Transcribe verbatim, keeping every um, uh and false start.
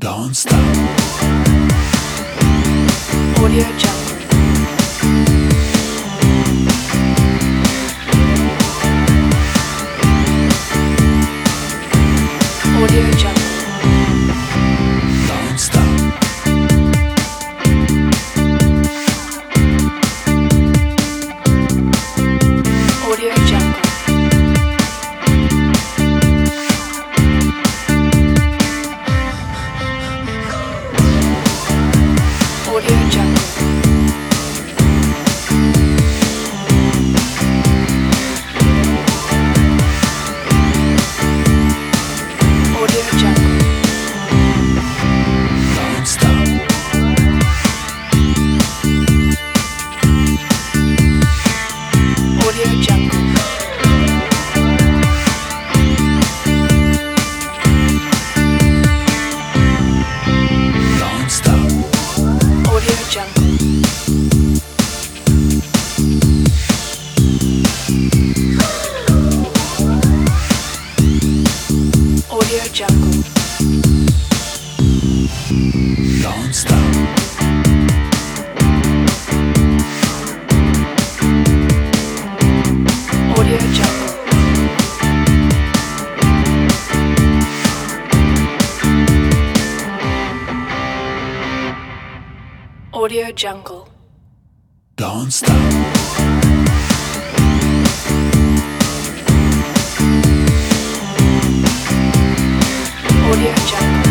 Don't stop. Audio Jungle. Audio Jungle. Don't stop. Audio Jungle. Audio Jungle. Audio Jungle. Don't stop. Audio Jungle. Don't stop. Audio Jungle. Audio Jungle. Don't stop. Audio Jungle. Audio Jungle. Don't stop. Audio Jungle.